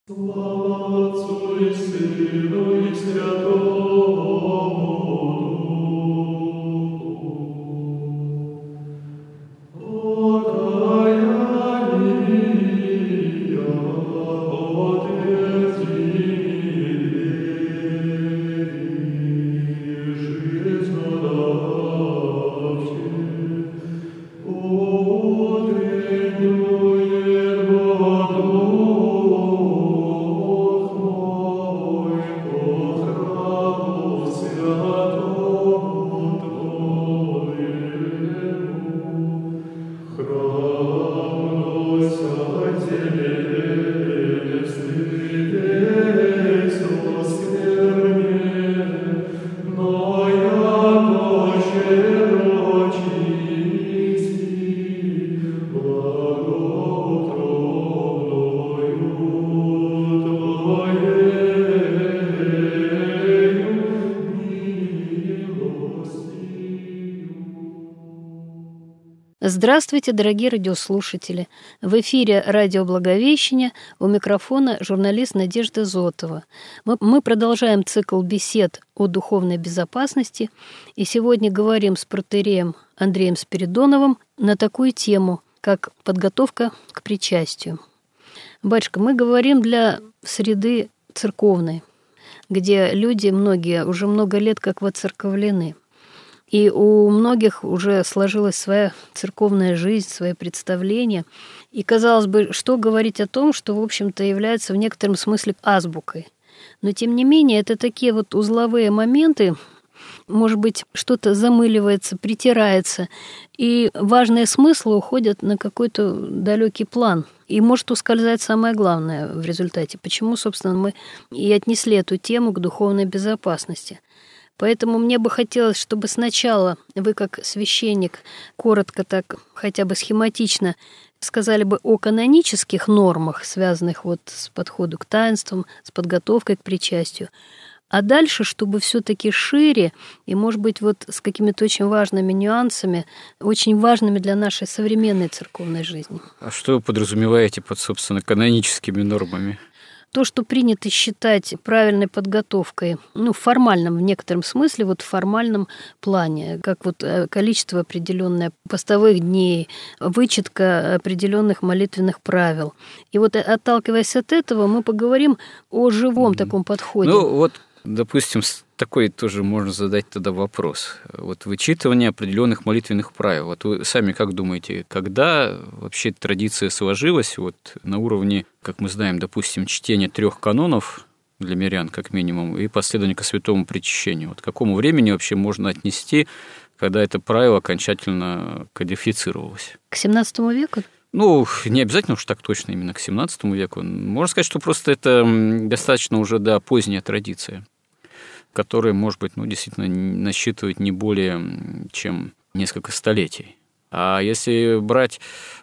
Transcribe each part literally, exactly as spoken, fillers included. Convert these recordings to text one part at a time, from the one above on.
Слава Отцу и Сыну и Святому Духу. Покаяние отверзи, жизнодавче, утреннюет воду. Здравствуйте, дорогие радиослушатели! В эфире радио «Благовещение», у микрофона журналист Надежда Зотова. Мы, мы продолжаем цикл бесед о духовной безопасности, и сегодня говорим с протоиереем Андреем Спиридоновым на такую тему, как подготовка к причастию. Батюшка, мы говорим для среды церковной, где люди, многие, уже много лет как воцерковлены. И у многих уже сложилась своя церковная жизнь, свои представления. И, казалось бы, что говорить о том, что, в общем-то, является в некотором смысле азбукой. Но, тем не менее, это такие вот узловые моменты, может быть, что-то замыливается, притирается, и важные смыслы уходят на какой-то далекий план. И может ускользать самое главное в результате. Почему, собственно, мы и отнесли эту тему к духовной безопасности. Поэтому мне бы хотелось, чтобы сначала вы, как священник, коротко так, хотя бы схематично, сказали бы о канонических нормах, связанных вот с подходом к таинствам, с подготовкой к причастию. А дальше, чтобы все-таки шире и, может быть, вот с какими-то очень важными нюансами, очень важными для нашей современной церковной жизни. А что вы подразумеваете под, собственно, каноническими нормами? То, что принято считать правильной подготовкой, ну, в формальном, в некотором смысле, вот в формальном плане, как вот количество определенное постовых дней, вычетка определенных молитвенных правил. И вот, отталкиваясь от этого, мы поговорим о живом mm-hmm. таком подходе. Ну, вот, допустим, такой тоже можно задать тогда вопрос. Вот вычитывание определенных молитвенных правил. Вот вы сами как думаете, когда вообще традиция сложилась вот на уровне, как мы знаем, допустим, чтения трех канонов для мирян, как минимум, и последования ко святому причащению? Вот к какому времени вообще можно отнести, когда это правило окончательно кодифицировалось? К семнадцатому веку? Ну, не обязательно уж так точно именно к семнадцатому веку. Можно сказать, что просто это достаточно уже, да, поздняя традиция, которая, может быть, ну, действительно насчитывает не более чем несколько столетий. А если брать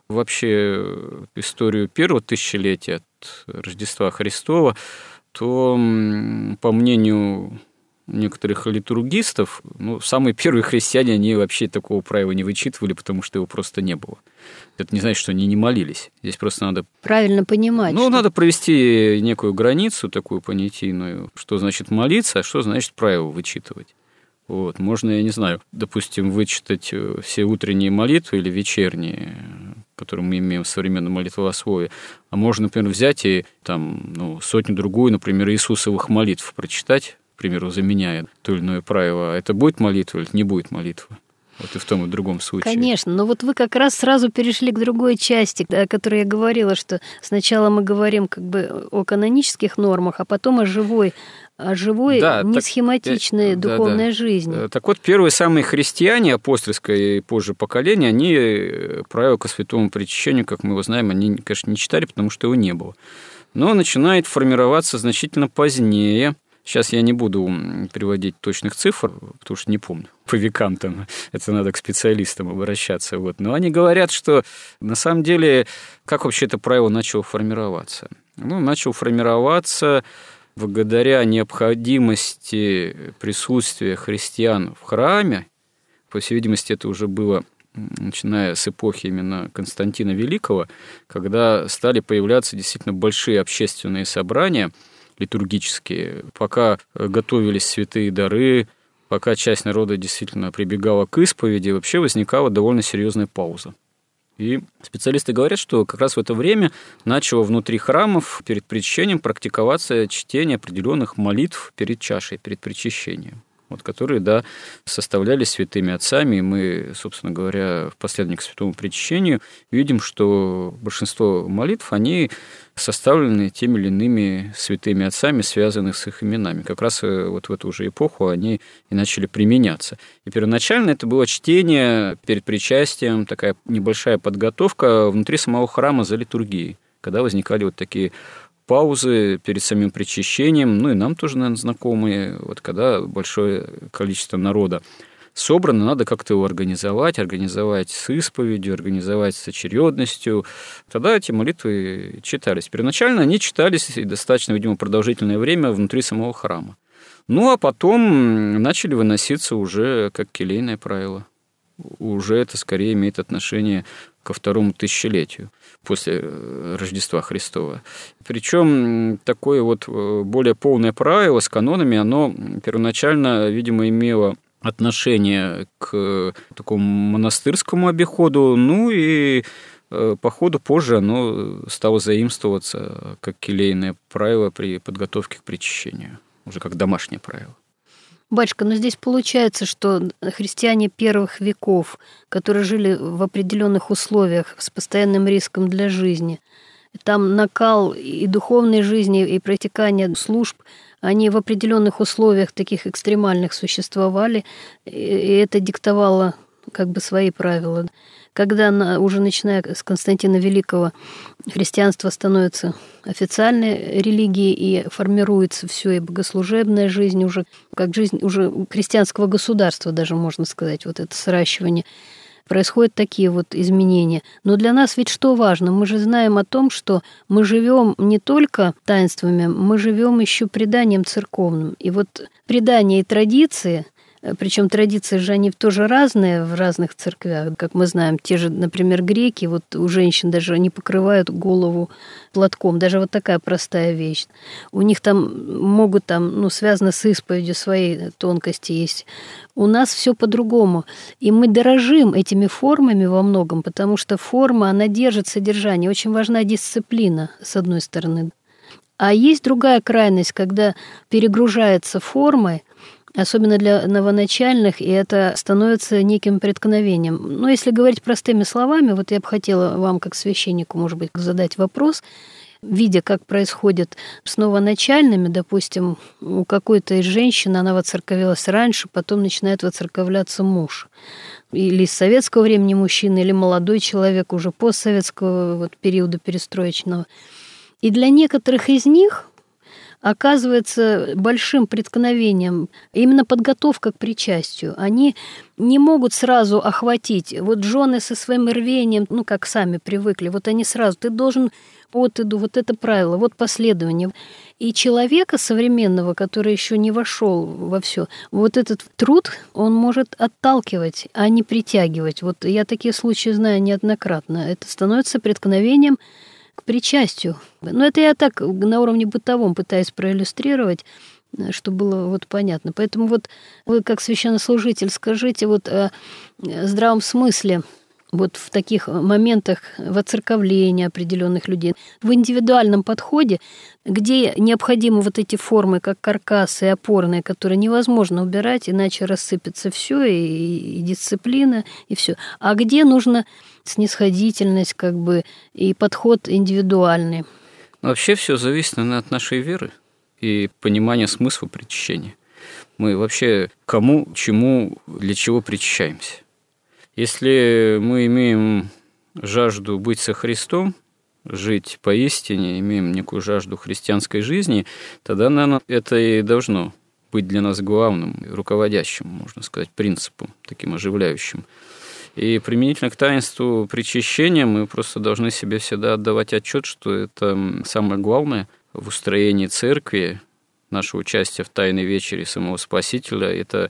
вообще историю первого тысячелетия от Рождества Христова, то, по мнению некоторых литургистов, ну, самые первые христиане, они вообще такого правила не вычитывали, потому что его просто не было. Это не значит, что они не молились. Здесь просто надо... Правильно понимать. Ну, что... надо провести некую границу такую понятийную, что значит молиться, а что значит правила вычитывать. Вот. Можно, я не знаю, допустим, вычитать все утренние молитвы или вечерние, которые мы имеем в современном молитвословии, а можно, например, взять и там, ну, сотню-другую, например, Иисусовых молитв прочитать, к примеру, заменяя то или иное правило. Это будет молитва или не будет молитва? Вот и в том, и в другом случае. Конечно, но вот вы как раз сразу перешли к другой части, о которой я говорила, что сначала мы говорим как бы о канонических нормах, а потом о живой, о живой, да, не так, схематичной да, духовной да. жизни. Так вот, первые самые христиане, апостольское и позже поколение, они правила ко святому причащению, как мы его знаем, они, конечно, не читали, потому что его не было. Но начинает формироваться значительно позднее. Сейчас я не буду приводить точных цифр, потому что не помню. По векам там это надо к специалистам обращаться. Вот. Но они говорят, что на самом деле, как вообще это правило начало формироваться? Ну, начало формироваться благодаря необходимости присутствия христиан в храме. По всей видимости, это уже было начиная с эпохи именно Константина Великого, когда стали появляться действительно большие общественные собрания литургические, пока готовились святые дары, пока часть народа действительно прибегала к исповеди, вообще возникала довольно серьезная пауза. И специалисты говорят, что как раз в это время начало внутри храмов перед причащением практиковаться чтение определенных молитв перед чашей, перед причащением, вот, которые, да, составлялись святыми отцами. И мы, собственно говоря, в последовательно к святому причащению видим, что большинство молитв, они составлены теми или иными святыми отцами, связанных с их именами. Как раз вот в эту же эпоху они и начали применяться. И первоначально это было чтение перед причастием, такая небольшая подготовка внутри самого храма за литургией, когда возникали вот такие паузы перед самим причащением, ну и нам тоже, наверное, знакомые, вот когда большое количество народа собрано, надо как-то его организовать, организовать с исповедью, организовать с очередностью. Тогда эти молитвы читались. Первоначально они читались достаточно, видимо, продолжительное время внутри самого храма. Ну, а потом начали выноситься уже как келейное правило. Уже это скорее имеет отношение ко второму тысячелетию после Рождества Христова. Причем такое вот более полное правило с канонами, оно первоначально, видимо, имело отношение к такому монастырскому обиходу, ну и по ходу позже оно стало заимствоваться как келейное правило при подготовке к причащению, уже как домашнее правило. Батюшка, но здесь получается, что христиане первых веков, которые жили в определенных условиях с постоянным риском для жизни, там накал и духовной жизни, и протекание служб, они в определенных условиях таких экстремальных существовали, и это диктовало как бы свои правила. Когда уже начиная с Константина Великого христианство становится официальной религией и формируется все, и богослужебная жизнь уже, как жизнь уже христианского государства даже, можно сказать, вот это сращивание, происходят такие вот изменения. Но для нас ведь что важно? Мы же знаем о том, что мы живем не только таинствами, мы живем еще преданием церковным. И вот предания и традиции, причем традиции же они тоже разные в разных церквях. Как мы знаем, те же, например, греки, вот у женщин даже не покрывают голову платком. Даже вот такая простая вещь. У них там могут там, ну, связано с исповедью, свои тонкости есть. У нас все по-другому. И мы дорожим этими формами во многом, потому что форма, она держит содержание. Очень важна дисциплина, с одной стороны. А есть другая крайность, когда перегружается формой, особенно для новоначальных, и это становится неким преткновением. Но если говорить простыми словами, вот я бы хотела вам, как священнику, может быть, задать вопрос, видя, как происходит с новоначальными, допустим, у какой-то из женщин, она воцерковилась раньше, потом начинает воцерковляться муж. Или с советского времени мужчина, или молодой человек уже постсоветского вот, периода перестроечного. И для некоторых из них оказывается большим преткновением именно подготовка к причастию. Они не могут сразу охватить. Вот жены со своим рвением, ну, как сами привыкли, вот они сразу, ты должен от и до, вот это правило, вот последование. И человека современного, который еще не вошел во все, вот этот труд, он может отталкивать, а не притягивать. Вот я такие случаи знаю неоднократно. Это становится преткновением к причастию. Но это я так на уровне бытовом пытаюсь проиллюстрировать, чтобы было вот понятно. Поэтому вот вы, как священнослужитель, скажите вот о здравом смысле вот в таких моментах воцерковления определенных людей, в индивидуальном подходе, где необходимы вот эти формы, как каркасы опорные, которые невозможно убирать, иначе рассыпется все, и, и дисциплина, и все. А где нужно снисходительность, как бы, и подход индивидуальный? Вообще все зависит, наверное, от нашей веры и понимания смысла причащения. Мы вообще кому, чему, для чего причащаемся? Если мы имеем жажду быть со Христом, жить поистине, имеем некую жажду христианской жизни, тогда, наверное, это и должно быть для нас главным, руководящим, можно сказать, принципом, таким оживляющим. И применительно к таинству причащения мы просто должны себе всегда отдавать отчет, что это самое главное в устроении церкви, наше участие в Тайной вечере самого Спасителя, это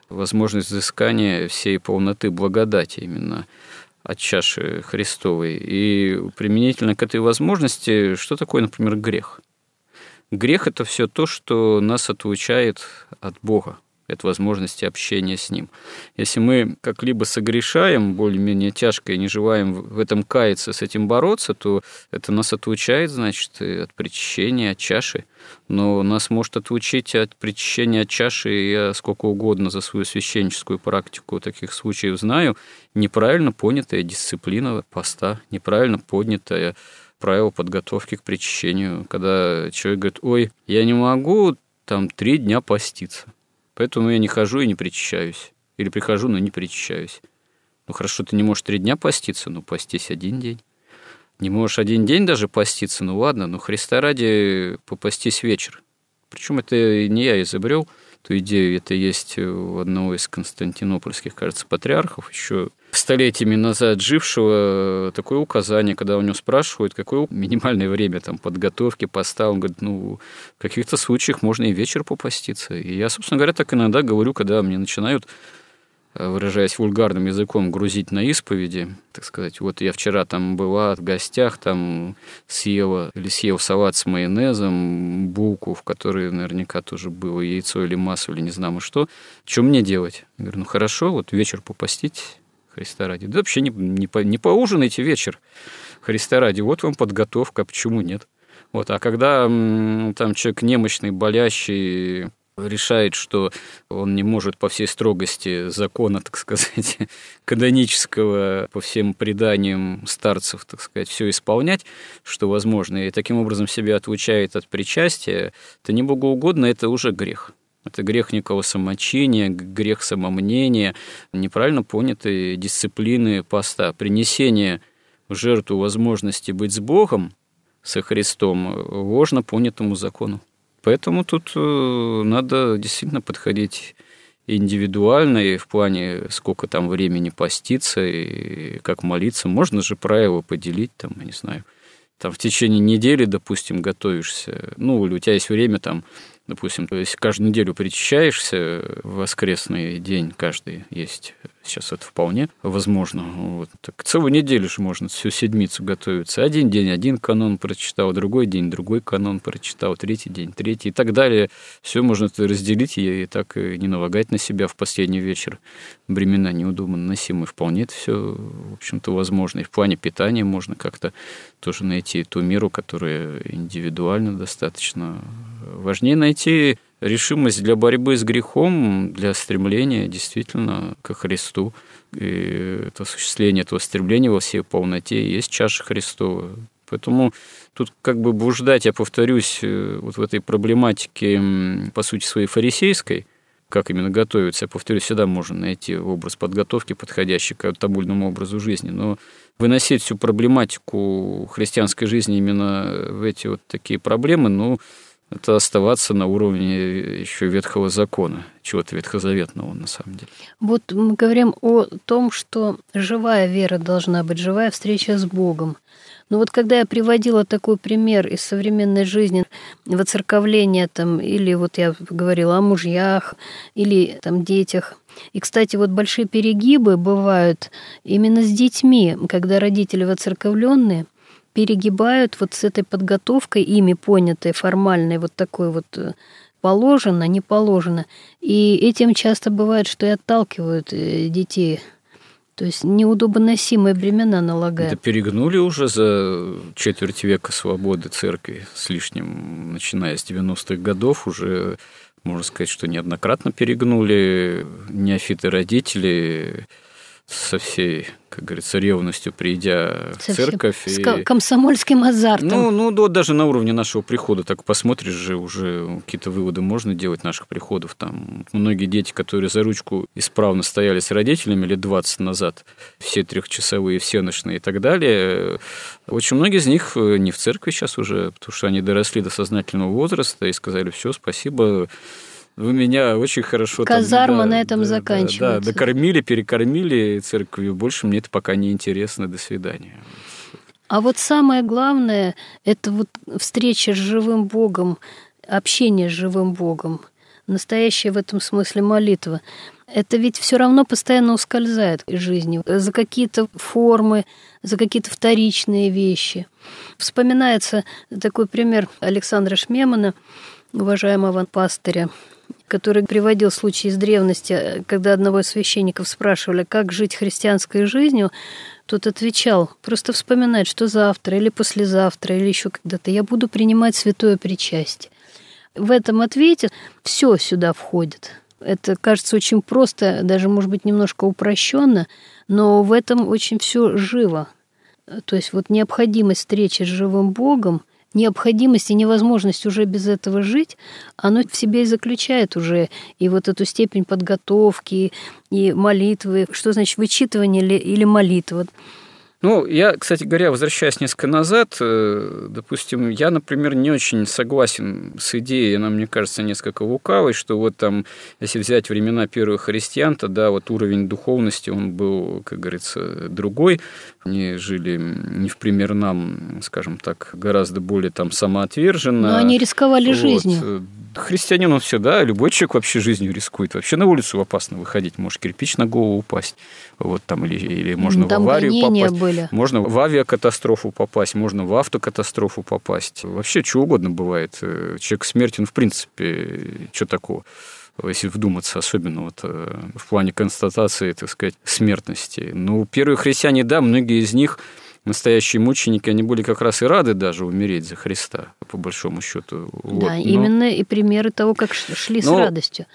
возможность взыскания всей полноты благодати именно от чаши Христовой. И применительно к этой возможности, что такое, например, грех? Грех – это все то, что нас отлучает от Бога, от возможности общения с Ним. Если мы как-либо согрешаем, более-менее тяжко, и не желаем в этом каяться, с этим бороться, то это нас отлучает, значит, от причащения, от чаши. Но нас может отлучить от причащения, от чаши, я сколько угодно за свою священническую практику таких случаев знаю, неправильно понятая дисциплина поста, неправильно понятая правило подготовки к причащению, когда человек говорит: ой, я не могу там три дня поститься, поэтому я не хожу и не причащаюсь. Или прихожу, но не причащаюсь. Ну хорошо, ты не можешь три дня поститься, ну постись один день. Не можешь один день даже поститься, ну ладно, но Христа ради попастись вечер. Причем это не я изобрел эту идею, это есть у одного из константинопольских, кажется, патриархов, еще столетиями назад жившего, такое указание, когда у него спрашивают, какое минимальное время там подготовки поста, он говорит: ну, в каких-то случаях можно и вечер попаститься. И я, собственно говоря, так иногда говорю, когда мне начинают, выражаясь вульгарным языком, грузить на исповеди, так сказать: вот я вчера там была в гостях, там съела или съел салат с майонезом, булку, в которой наверняка тоже было яйцо или масло, или не знаю что. Что мне делать? Я говорю: ну хорошо, вот вечер попаститесь Христа ради. Да вообще не, не, по, не поужинайте вечер Христа ради. Вот вам подготовка, а почему нет? Вот. А когда там человек немощный, болящий, решает, что он не может по всей строгости закона, так сказать, канонического, по всем преданиям старцев, так сказать, все исполнять, что возможно, и таким образом себя отлучает от причастия, то не богоугодно, это уже грех. Это грех некого самочиния, грех самомнения, неправильно понятой дисциплины поста. Принесение в жертву возможности быть с Богом, со Христом, ложно понятому закону. Поэтому тут надо действительно подходить индивидуально, и в плане, сколько там времени поститься, и как молиться. Можно же правила поделить, там, я не знаю, там в течение недели, допустим, готовишься, ну, или у тебя есть время, там, допустим, то есть каждую неделю причащаешься, в воскресный день каждый есть, сейчас это вполне возможно. Вот. Так целую неделю же можно всю седмицу готовиться. Один день один канон прочитал, другой день другой канон прочитал, третий день третий и так далее. Все можно разделить и так и не налагать на себя в последний вечер бремена неудобно носимые. Вполне это все, в общем-то, возможно. И в плане питания можно как-то тоже найти ту меру, которая индивидуально достаточно. Важнее найти решимость для борьбы с грехом, для стремления действительно ко Христу. И это осуществление этого стремления во всей полноте есть чаша Христова. Поэтому тут как бы блуждать, я повторюсь, вот в этой проблематике, по сути, своей фарисейской, как именно готовиться, я повторюсь, всегда можно найти образ подготовки, подходящий к табульному образу жизни, но выносить всю проблематику христианской жизни именно в эти вот такие проблемы, ну, это оставаться на уровне еще Ветхого закона, чего-то ветхозаветного на самом деле. Вот мы говорим о том, что живая вера должна быть, живая встреча с Богом. Но вот когда я приводила такой пример из современной жизни, воцерковления там, или вот я говорила о мужьях, или там детях. И, кстати, вот большие перегибы бывают именно с детьми, когда родители воцерковленные перегибают вот с этой подготовкой, ими понятой, формальной, вот такой вот положено, не положено. И этим часто бывает, что и отталкивают детей. То есть неудобоносимые бремена налагают. Это перегнули уже за четверть века свободы церкви с лишним, начиная с девяностых годов, уже, можно сказать, что неоднократно перегнули неофиты-родители со всей, как говорится, ревностью, придя в церковь. С и... комсомольским азартом. Ну, ну да, даже на уровне нашего прихода, так посмотришь же, уже какие-то выводы можно делать наших приходов. Там многие дети, которые за ручку исправно стояли с родителями лет двадцать назад, все трехчасовые, все ночные и так далее, очень многие из них не в церкви сейчас уже, потому что они доросли до сознательного возраста и сказали: все, спасибо, вы меня очень хорошо... Казарма там, да, на этом да, заканчивается. Да, докормили, перекормили церковью, больше мне это пока не интересно, до свидания. А вот самое главное, это вот встреча с живым Богом, общение с живым Богом. настоящая в этом смысле молитва, это ведь все равно постоянно ускользает из жизни за какие-то формы, за какие-то вторичные вещи. Вспоминается такой пример Александра Шмемана, уважаемого пастыря, который приводил случай из древности, когда одного из священников спрашивали, как жить христианской жизнью, тот отвечал, просто вспоминать, что завтра или послезавтра, или еще когда-то я буду принимать святое причастие. В этом ответе все сюда входит. Это кажется очень просто, даже, может быть, немножко упрощенно, но в этом очень все живо. То есть вот необходимость встречи с живым Богом, необходимость и невозможность уже без этого жить, оно в себе и заключает уже и вот эту степень подготовки, и молитвы. Что значит вычитывание или, или молитва? Ну, я, кстати говоря, возвращаясь несколько назад, допустим, я, например, не очень согласен с идеей, она, мне кажется, несколько лукавой, что вот там, если взять времена первых христиан, тогда вот уровень духовности, он был, как говорится, другой. Они жили не в пример нам, скажем так, гораздо более там самоотверженно. Но они рисковали вот. жизнью. Христианин, он всегда, любой человек вообще жизнью рискует. Вообще на улицу опасно выходить, может кирпич на голову упасть, вот там, или, или можно там в аварию попасть, были. Можно в авиакатастрофу попасть, можно в автокатастрофу попасть. Вообще чего угодно бывает. Человек смертен, в принципе, что такого? Если вдуматься, особенно вот в плане констатации, так сказать, смертности. Ну, первые христиане, да, многие из них, настоящие мученики, они были как раз и рады даже умереть за Христа, по большому счету. Да, вот. Но... именно и примеры того, как шли Но с радостью.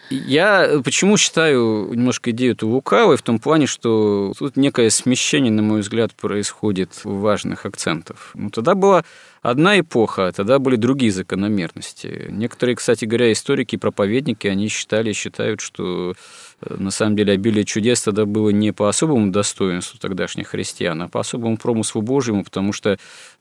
Я почему считаю немножко идею эту лукавой, в том плане, что тут некое смещение, на мой взгляд, происходит важных акцентов. Ну, тогда была одна эпоха, тогда были другие закономерности. Некоторые, кстати говоря, историки и проповедники, они считали, считают, что на самом деле обилие чудес тогда было не по особому достоинству тогдашних христиан, а по особому промыслу Божьему, потому что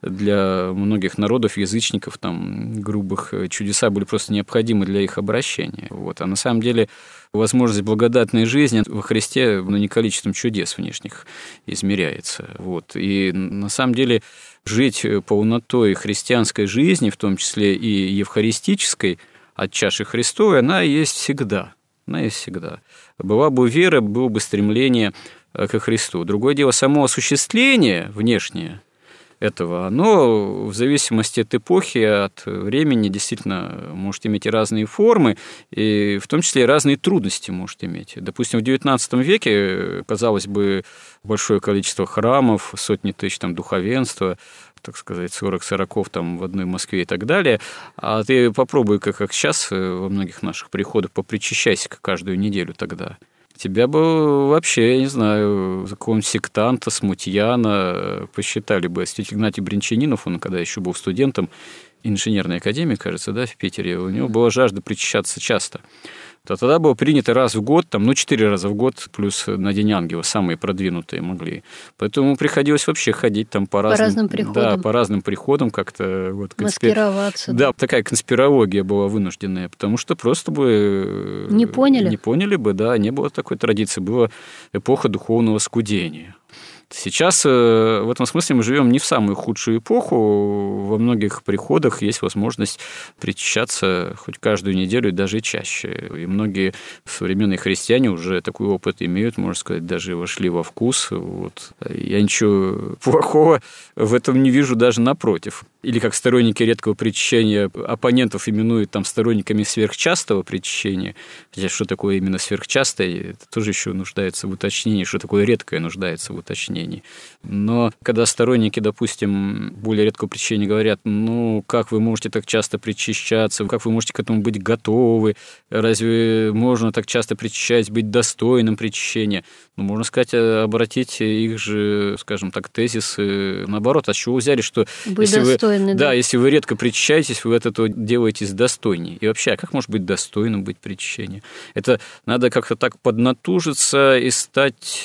для многих народов, язычников, там, грубых, чудеса были просто необходимы для их обращения. Вот. А на самом деле возможность благодатной жизни во Христе, ну, не количеством чудес внешних измеряется. Вот. И на самом деле жить полнотой христианской жизни, в том числе и евхаристической, от чаши Христовой, она есть всегда. Она есть всегда. Была бы вера, было бы стремление ко Христу. Другое дело, само осуществление внешнее этого, оно в зависимости от эпохи, от времени действительно может иметь и разные формы, и в том числе и разные трудности может иметь. Допустим, в девятнадцатом веке, казалось бы, большое количество храмов, сотни тысяч там духовенства, так сказать, сорок сороков там в одной Москве и так далее. А ты попробуй, как, как сейчас во многих наших приходах, попричащайся каждую неделю тогда. Тебя бы вообще, я не знаю, за какого-нибудь сектанта, смутьяна посчитали бы. Святитель Игнатий Брянчанинов, он когда еще был студентом инженерной академии, кажется, да, в Питере, у него была жажда причащаться часто. То тогда было принято раз в год, там, ну, четыре раза в год, плюс на День Ангела, самые продвинутые могли. Поэтому приходилось вообще ходить там по, по разным, разным приходам. Да, по разным приходам как-то. Вот, конспир... Маскироваться. Да, да, такая конспирология была вынужденная, потому что просто бы... Не поняли? Не поняли бы, да, не было такой традиции. Была эпоха духовного скудения. Сейчас в этом смысле мы живем не в самую худшую эпоху. Во многих приходах есть возможность причащаться хоть каждую неделю и даже чаще. И многие современные христиане уже такой опыт имеют, можно сказать, даже вошли во вкус. Вот. Я ничего плохого в этом не вижу, даже напротив. Или как сторонники редкого причащения оппонентов именуют там сторонниками сверхчастого причащения. Хотя что такое именно сверхчастое, это тоже еще нуждается в уточнении, что такое редкое нуждается в уточнении. Но когда сторонники, допустим, более редкого причащения говорят, ну, как вы можете так часто причащаться, как вы можете к этому быть готовы, разве можно так часто причащать, быть достойным причащения? Ну, можно сказать, обратить их же, скажем так, тезисы наоборот. А с чего вы взяли, что быть если достойным, вы, да? Да, если вы редко причащаетесь, вы от этого делаетесь достойней. И вообще, а как может быть достойным быть причащением? Это надо как-то так поднатужиться и стать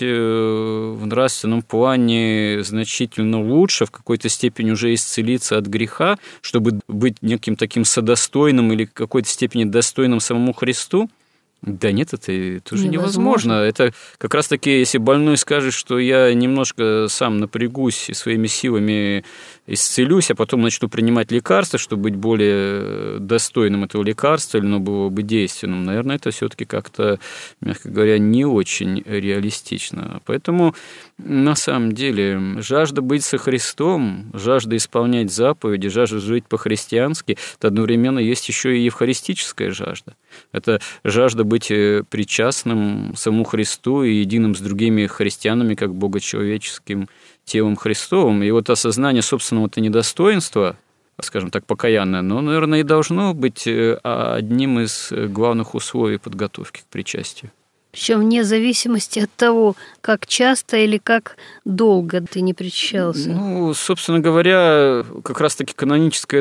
в нравственном плане значительно лучше, в какой-то степени уже исцелиться от греха, чтобы быть неким таким содостойным или в какой-то степени достойным самому Христу. Да нет, это тоже невозможно. невозможно. Это как раз-таки, если больной скажет, что я немножко сам напрягусь и своими силами исцелюсь, а потом начну принимать лекарства, чтобы быть более достойным этого лекарства, или оно было бы действенным, наверное, это все-таки как-то, мягко говоря, не очень реалистично. Поэтому, на самом деле, жажда быть со Христом, жажда исполнять заповеди, жажда жить по-христиански, это одновременно есть еще и евхаристическая жажда. Это жажда быть причастным самому Христу и единым с другими христианами, как богочеловеческим телом Христовым. И вот осознание собственного-то недостоинства, скажем так, покаянное, но, наверное, и должно быть одним из главных условий подготовки к причастию. Причем вне зависимости от того, как часто или как долго ты не причащался. Ну, собственно говоря, как раз-таки каноническая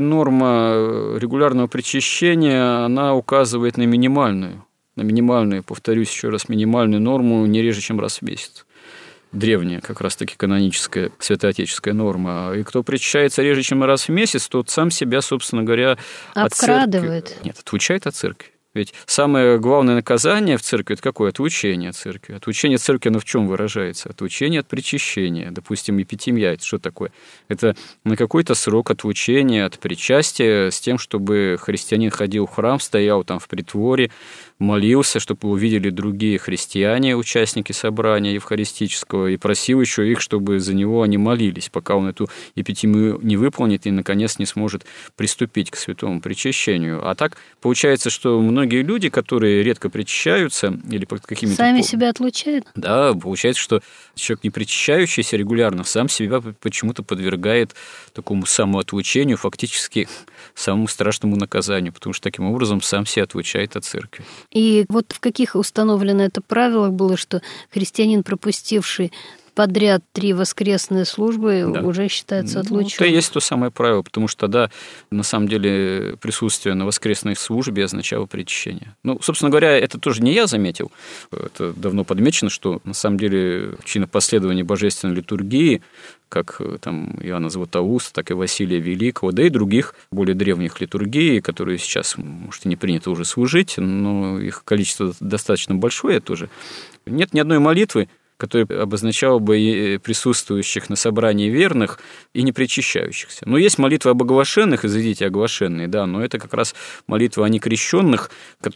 норма регулярного причащения, она указывает на минимальную, на минимальную, повторюсь еще раз, минимальную норму не реже, чем раз в месяц. Древняя, как раз-таки каноническая святоотеческая норма. И кто причащается реже, чем раз в месяц, тот сам себя, собственно говоря, обкрадывает. От церкви... Нет, отлучает от церкви. Ведь самое главное наказание в церкви – это какое? Отлучение от церкви. Отлучение от церкви, оно в чем выражается? Отлучение от причащения. Допустим, эпитимия – это что такое? Это на какой-то срок отлучения от причастия с тем, чтобы христианин ходил в храм, стоял там в притворе, молился, чтобы увидели другие христиане, участники собрания евхаристического, и просил еще их, чтобы за него они молились, пока он эту эпитимию не выполнит и, наконец, не сможет приступить к святому причащению. А так получается, что многие люди, которые редко причащаются или под какими-то... Сами себя отлучают? Да, получается, что человек, не причащающийся регулярно, сам себя почему-то подвергает такому самоотлучению, фактически самому страшному наказанию, потому что таким образом сам себя отлучает от церкви. И вот в каких установлено это правилах было, что христианин, пропустивший подряд три воскресные службы, да, уже считается отлученным? Ну, это и есть то самое правило, потому что тогда, на самом деле, присутствие на воскресной службе означало причащение. Ну, собственно говоря, это тоже не я заметил, это давно подмечено, что, на самом деле, причина последования божественной литургии, как там Иоанна Златоуста, так и Василия Великого, да и других более древних литургий, которые сейчас, может, и не принято уже служить, но их количество достаточно большое тоже. Нет ни одной молитвы, которая обозначала бы присутствующих на собрании верных и не причащающихся. Но есть молитва об оглашенных, изыдите оглашенные, да, но это как раз молитва о некрещенных,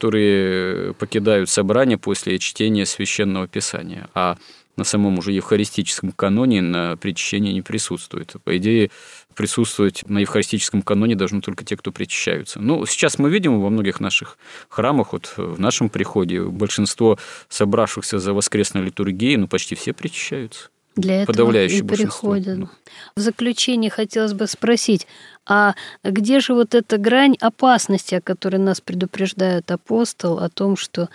которые покидают собрание после чтения Священного Писания, а на самом уже евхаристическом каноне на причащении не присутствует. По идее, присутствовать на евхаристическом каноне должны только те, кто причащаются. Ну, сейчас мы видим во многих наших храмах, вот в нашем приходе, большинство собравшихся за воскресной литургией, ну, почти все причащаются. Для этого Подавляющее и большинство. приходят. В заключение хотелось бы спросить, а где же вот эта грань опасности, о которой нас предупреждает апостол, о том, что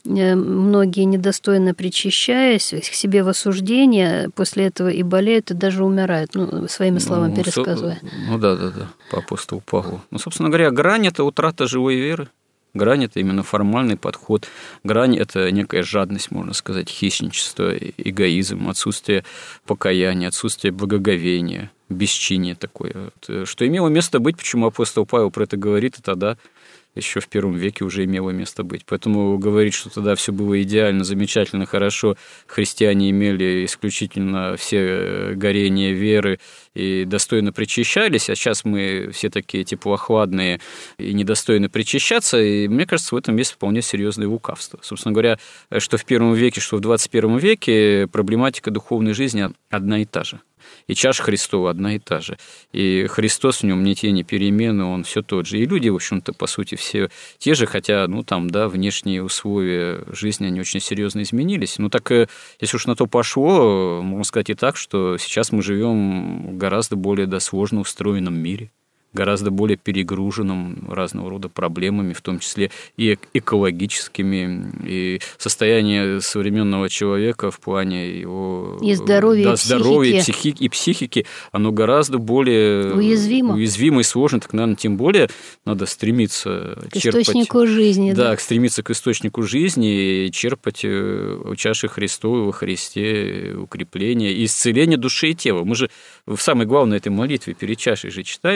многие недостойно причащаясь, к себе в осуждение, после этого и болеют, и даже умирают, ну, своими словами ну, пересказывая. Ну да, да, да, по апостолу Павлу. Ну, собственно говоря, грань – это утрата живой веры. Грань – это именно формальный подход. Грань – это некая жадность, можно сказать, хищничество, эгоизм, отсутствие покаяния, отсутствие благоговения, бесчиние такое. Что имело место быть, почему апостол Павел про это говорит, и тогда еще в первом веке уже имело место быть. Поэтому говорить, что тогда все было идеально, замечательно, хорошо, христиане имели исключительно все горения веры и достойно причащались, а сейчас мы все такие теплохладные и недостойны причащаться, и мне кажется, в этом есть вполне серьезное лукавство. Собственно говоря, что в первом веке, что в двадцать первом веке проблематика духовной жизни одна и та же. И чаша Христова одна и та же. И Христос в нем ни тени, ни перемены, он все тот же. И люди, в общем-то, по сути, все те же, хотя, ну, там, да, внешние условия жизни, они очень серьезно изменились. Ну, так, если уж на то пошло, можно сказать и так, что сейчас мы живем в гораздо более досложно устроенном мире, гораздо более перегруженным разного рода проблемами, в том числе и экологическими, и состояние современного человека в плане его и здоровья, да, и здоровья психики. психики, и психики, оно гораздо более уязвимо, уязвимо и сложно. Так, наверное, тем более надо стремиться к черпать... источнику жизни. Да, да, стремиться к источнику жизни и черпать у чаши Христовой во Христе укрепление и исцеление души и тела. Мы же в самой главной этой молитве перед чашей же читаем: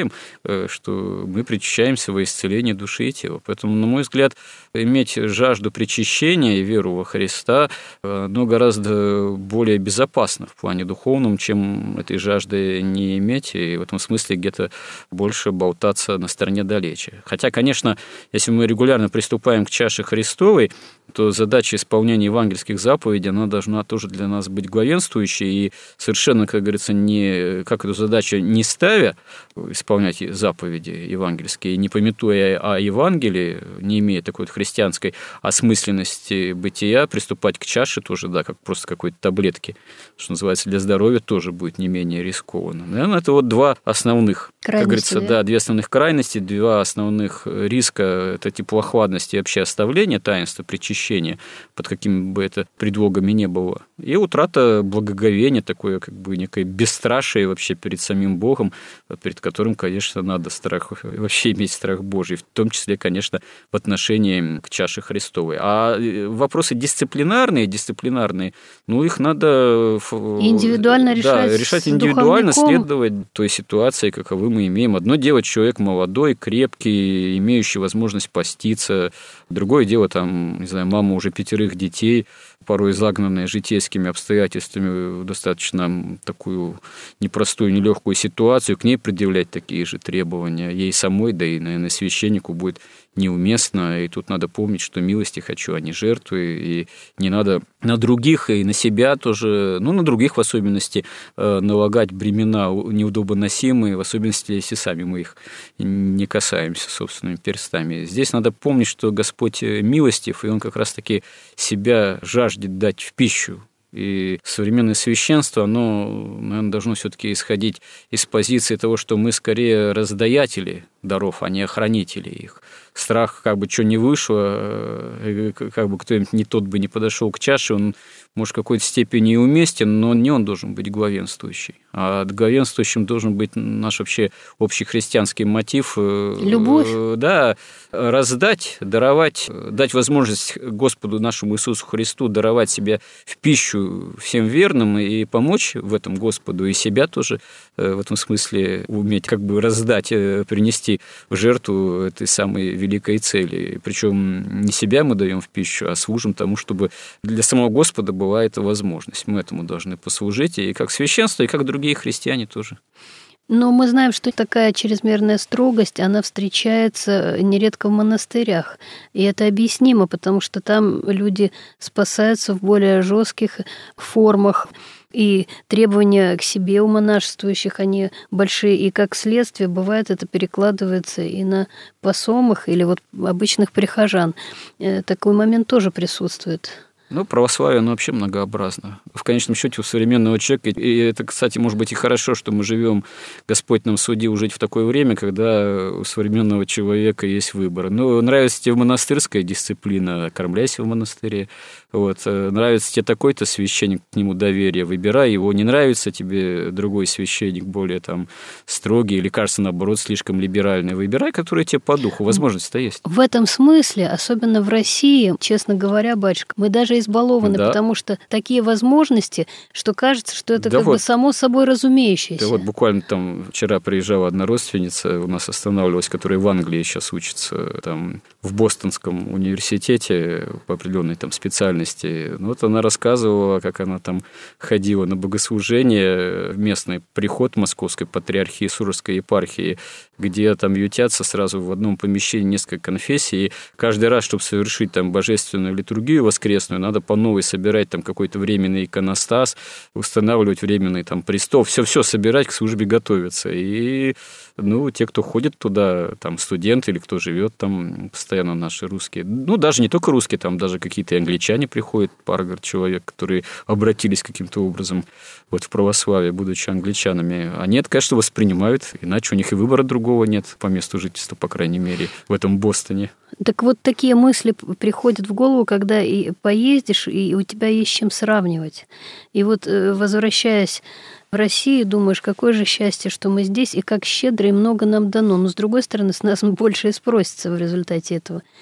что мы причащаемся во исцеление души и тела. Поэтому, на мой взгляд, иметь жажду причащения и веру во Христа, оно гораздо более безопасно в плане духовном, чем этой жажды не иметь, и в этом смысле где-то больше болтаться на стороне далече. Хотя, конечно, если мы регулярно приступаем к чаше Христовой, то задача исполнения евангельских заповедей, она должна тоже для нас быть главенствующей, и совершенно, как говорится, не, как эту задачу не ставя исполнять заповеди евангельские, не памятуя о Евангелии, не имея такой вот христианской осмысленности бытия, приступать к чаше тоже, да, как просто какой-то таблетки, что называется, для здоровья тоже будет не менее рискованно. Наверное, это вот два основных, крайности, как говорится, да? Да, две основных крайности, два основных риска, это теплохладность и вообще оставление таинства причащения, под какими бы это предлогами не было, и утрата благоговения, такое как бы некое бесстрашие вообще перед самим Богом, перед которым, конечно, надо страх, вообще иметь страх Божий, в том числе, конечно, в отношении к чаше Христовой. А вопросы дисциплинарные, дисциплинарные, ну, их надо индивидуально решать, да, решать индивидуально, следовать той ситуации, каковы мы имеем. Одно дело человек молодой, крепкий, имеющий возможность поститься, другое дело, там, не знаю, мама уже пятерых детей, порой загнанная житейскими обстоятельствами в достаточно такую непростую, нелегкую ситуацию, к ней предъявлять такие же требования. Ей самой, да и, наверное, священнику будет неуместно, и тут надо помнить, что милости хочу, а не жертвы, и не надо на других и на себя тоже, ну, на других в особенности, налагать бремена неудобоносимые, в особенности, если сами мы их не касаемся собственными перстами. Здесь надо помнить, что Господь милостив, и Он как раз-таки себя жаждет дать в пищу. И современное священство, оно, наверное, должно все-таки исходить из позиции того, что мы скорее раздаятели даров, а не охранители их. Страх, как бы что ни вышло, как бы кто-нибудь не тот бы не подошел к чаше, он, может, в какой-то степени и уместен, но не он должен быть главенствующий. А главенствующим должен быть наш вообще общий христианский мотив. Любовь. Да, раздать, даровать, дать возможность Господу нашему Иисусу Христу даровать себя в пищу всем верным и помочь в этом Господу, и себя тоже в этом смысле уметь как бы раздать, принести в жертву этой самой великой цели. Причем не себя мы даем в пищу, а служим тому, чтобы для самого Господа была эта возможность. Мы этому должны послужить, и как священство, и как другие христиане тоже. Но мы знаем, что такая чрезмерная строгость, она встречается нередко в монастырях. И это объяснимо, потому что там люди спасаются в более жестких формах. И требования к себе у монашествующих, они большие. И как следствие, бывает, это перекладывается и на посомых или вот обычных прихожан. Такой момент тоже присутствует. Ну, православие, оно вообще многообразно. В конечном счете у современного человека, и это, кстати, может быть и хорошо, что мы живем, Господь нам судил жить в такое время, когда у современного человека есть выбор. Ну, нравится тебе монастырская дисциплина, окормляйся в монастыре. Вот. Нравится тебе такой-то священник, к нему доверие, выбирай его. Не нравится тебе другой священник, более там строгий или, кажется, наоборот, слишком либеральный. Выбирай, который тебе по духу. Возможность-то есть. В этом смысле, особенно в России, честно говоря, батюшка, мы даже избалованы, да. Потому что такие возможности, что кажется, что это да как вот, бы само собой разумеющееся. Да вот буквально там вчера приезжала одна родственница, у нас останавливалась, которая в Англии сейчас учится, там в Бостонском университете по определенной там специальности. Ну, вот она рассказывала, как она там ходила на богослужение в местный приход Московской патриархии, Суровской епархии, где там ютятся сразу в одном помещении несколько конфессий, и каждый раз, чтобы совершить там божественную литургию воскресную, надо по новой собирать там какой-то временный иконостас, устанавливать временный там престол, все-все собирать, к службе готовиться. И, ну, те, кто ходит туда, там, студенты или кто живет там, постоянно наши русские, ну, даже не только русские, там даже какие-то англичане приходят, пара говорит, человек, которые обратились каким-то образом вот в православие, будучи англичанами. Они это, конечно, воспринимают, иначе у них и выбора другого нет по месту жительства, по крайней мере, в этом Бостоне. Так вот такие мысли приходят в голову, когда и поездишь, и у тебя есть чем сравнивать. И вот, возвращаясь в Россию, думаешь, какое же счастье, что мы здесь, и как щедро и много нам дано. Но, с другой стороны, с нас больше и спросится в результате этого.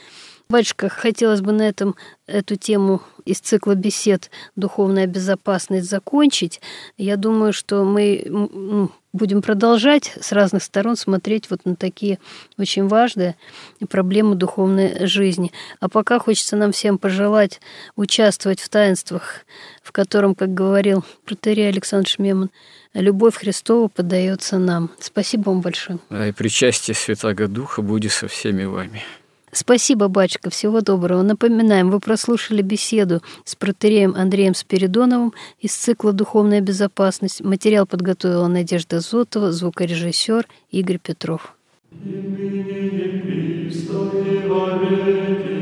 Батюшка, хотелось бы на этом эту тему из цикла бесед «Духовная безопасность» закончить. Я думаю, что мы ну, будем продолжать с разных сторон смотреть вот на такие очень важные проблемы духовной жизни. А пока хочется нам всем пожелать участвовать в таинствах, в котором, как говорил протоиерей Александр Шмеман, любовь Христова подается нам. Спасибо вам большое. И причастие Святаго Духа будет со всеми вами. Спасибо, батюшка, всего доброго. Напоминаем, вы прослушали беседу с протоиереем Андреем Спиридоновым из цикла «Духовная безопасность». Материал подготовила Надежда Зотова, звукорежиссер Игорь Петров. Имени Христа и во веки